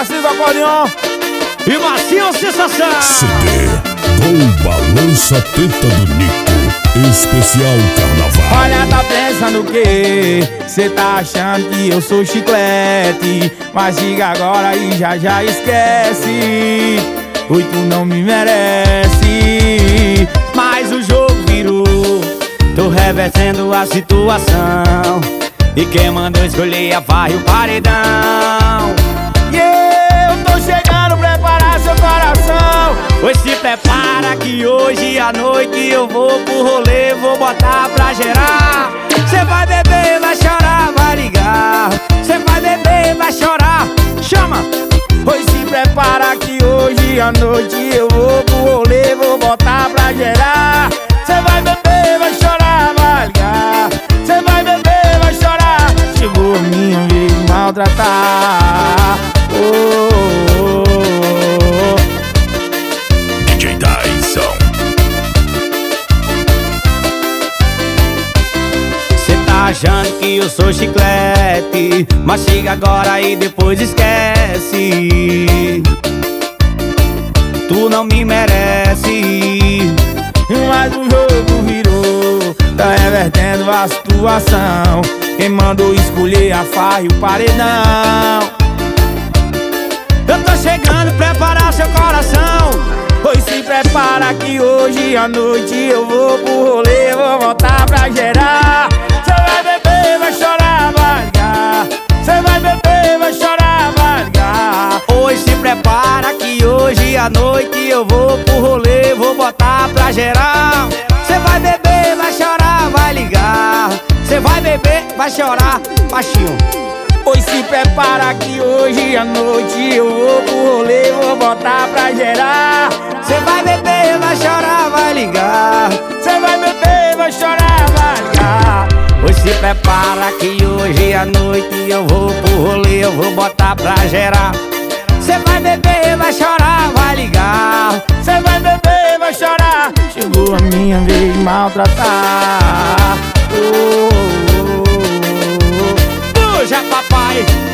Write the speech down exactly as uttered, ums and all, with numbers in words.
Tarcísio do Acordeon e Macio Sensação. C D com Balança Teta do Nico, especial Carnaval. Olha, tá pensando o quê? Cê tá achando que eu sou chiclete, mas diga agora e já já esquece. Oi, tu não me merece. Mas o jogo virou, tô revertendo a situação, e quem mandou escolher a farra e o paredão. E eu tô chegando, preparar seu coração. Pois se prepara que hoje à noite eu vou pro rolê, vou botar pra gerar. Cê vai beber, vai chorar, vai ligar. Cê vai beber, vai chorar, chama. Pois se prepara que hoje à noite eu vou pro rolê, vou botar pra gerar. Cê vai beber, vai chorar, vai ligar. Cê vai beber, vai chorar. Chegou a minha vez de maltratar. Oh, oh, oh, oh. D J Tyson. Cê tá achando que eu sou chiclete, mas chega agora e depois esquece. Tu não me merece. Mas o jogo virou, tá revertendo a situação. Quem mandou escolher a farra e o paredão. Eu tô chegando, preparar seu coração. Pois se prepara que hoje à noite eu vou pro rolê, vou voltar pra gerar. Cê vai beber, vai chorar, vai ligar. Cê vai beber, vai chorar, vai ligar. Pois se prepara que hoje à noite eu vou pro rolê, vou botar pra gerar. Cê vai beber, vai chorar, vai ligar. Cê vai beber, vai chorar, baixinho. Pois se prepara que hoje à noite eu vou pro rolê, vou botar pra gerar. Cê vai beber, vai chorar, vai ligar. Cê vai beber, vai chorar, vai ligar. Pois se prepara que hoje à noite eu vou pro rolê, eu vou botar pra gerar. Cê vai beber, vai chorar, vai ligar. Cê vai beber, vai chorar. Chegou a minha vez de maltratar. Oh, oh, oh, oh. Puxa, papai.